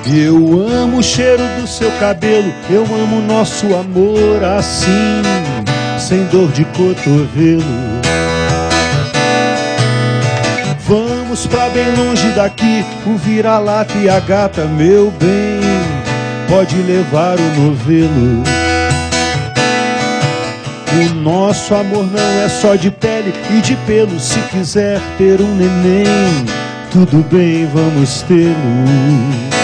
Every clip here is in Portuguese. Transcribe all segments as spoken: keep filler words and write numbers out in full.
Eu amo o cheiro do seu cabelo, eu amo nosso amor assim, sem dor de cotovelo. Vamos pra bem longe daqui, o vira-lata e a gata, meu bem, pode levar o novelo. O nosso amor não é só de pele e de pelo, se quiser ter um neném, tudo bem, vamos tê-lo.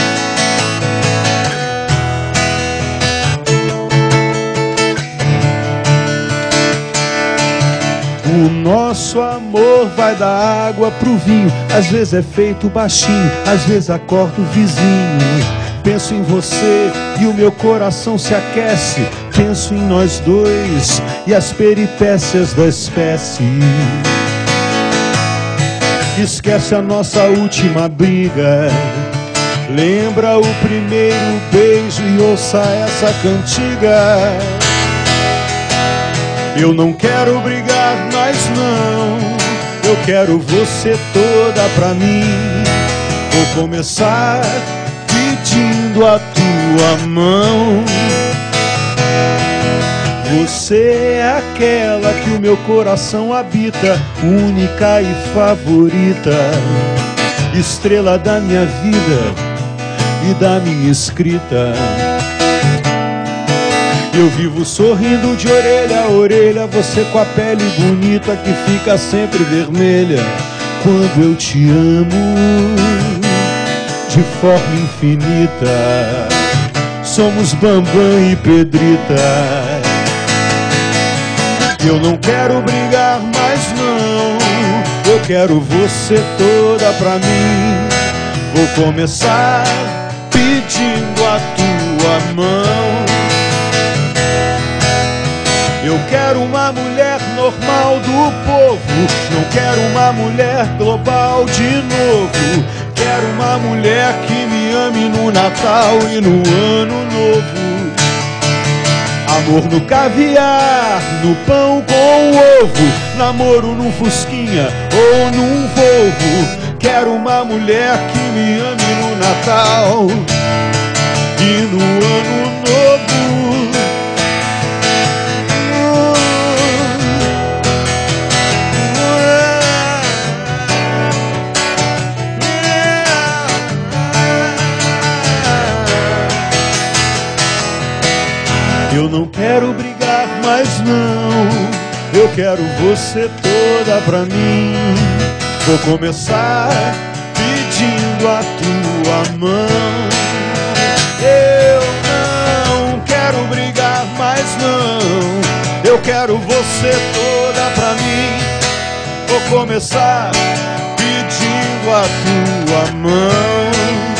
O nosso amor vai da água pro vinho, às vezes é feito baixinho, às vezes acorda o vizinho. Penso em você e o meu coração se aquece, penso em nós dois e as peripécias da espécie. Esquece a nossa última briga, lembra o primeiro beijo e ouça essa cantiga. Eu não quero brigar mais não, eu quero você toda pra mim. Vou começar pedindo a tua mão. Você é aquela que o meu coração habita, única e favorita, estrela da minha vida e da minha escrita. Eu vivo sorrindo de orelha a orelha, você com a pele bonita que fica sempre vermelha quando eu te amo de forma infinita. Somos Bambam e Pedrita. Eu não quero brigar mais não, eu quero você toda pra mim. Vou começar pedindo a tua mão. Eu quero uma mulher normal do povo, não quero uma mulher global de novo. Quero uma mulher que me ame no Natal e no Ano Novo. Amor no caviar, no pão com ovo, namoro num Fusquinha ou num Volvo. Quero uma mulher que me ame no Natal e no Ano Novo. Eu não quero brigar mais não, eu quero você toda pra mim. Vou começar pedindo a tua mão. Eu não quero brigar mais não, eu quero você toda pra mim. Vou começar pedindo a tua mão.